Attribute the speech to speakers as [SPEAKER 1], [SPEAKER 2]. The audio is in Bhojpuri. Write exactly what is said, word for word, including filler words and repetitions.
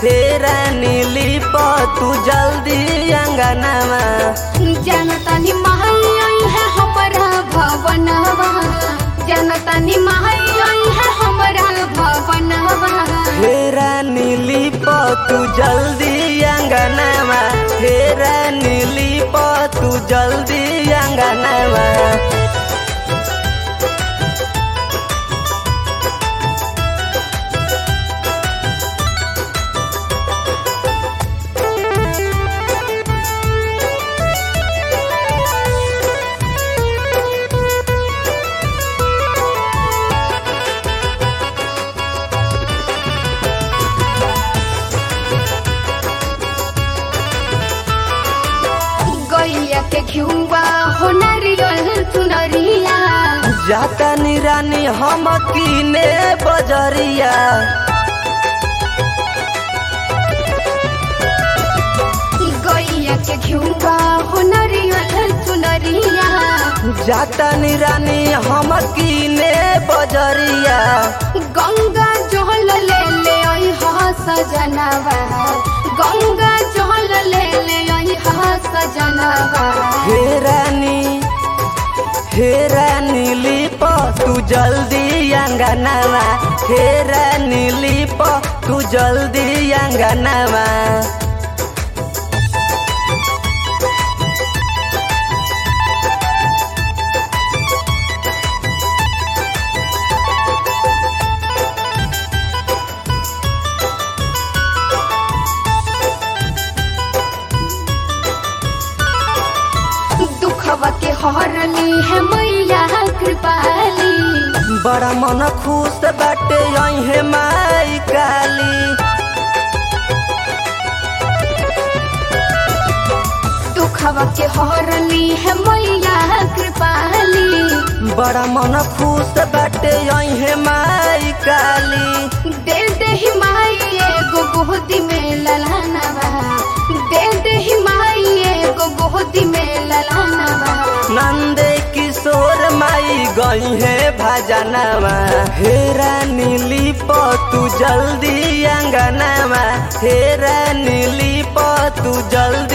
[SPEAKER 1] हेरा नीली प तू जल्दी अंगनामा।
[SPEAKER 2] जनतानी माई आई है हमारा भवनवा, जनतानी माई आई है हमारा भवनवा।
[SPEAKER 1] हेरा नीली प तू जल्दी अंगनामा, हेरा नीली प तू जल्दी अंगनामा।
[SPEAKER 2] गैया के घिउवा हो नारियल चुनरिया,
[SPEAKER 1] जाता निरानी हम कीने बजरिया।
[SPEAKER 2] गैया के घिउवा हो नारियल चुनरिया,
[SPEAKER 1] जाता निरानी हम कीने बजरिया।
[SPEAKER 2] गंगा जल ले ले आई हा सजनवा, गंगा जल ले ले आई हा सजनवा।
[SPEAKER 1] हेरानी हेरा नीली प तू जल्दी अंगनामा, हेरा नीली प तू जल्दी अंगनामा।
[SPEAKER 2] दुखवा के हरली है मैया कृपाली,
[SPEAKER 1] बड़ा मन खुश बाटे आई है माई काली।
[SPEAKER 2] दुखवा के हरली है मैया कृपाली,
[SPEAKER 1] बड़ा मन खुश बाटे आई है माई काली।
[SPEAKER 2] दे दे ही माई एगो गोदी में ललनवा, दे दे ही माई एगो गोदी में ललनवा।
[SPEAKER 1] नंदे किशोर माई गई है भजनवा, हेरा नीली प तू जल्दी अंगनामा, हेरा नीली प तू जल्दी